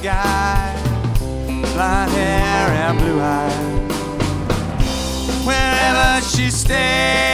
guy, blonde hair and blue eyes. Wherever she stays,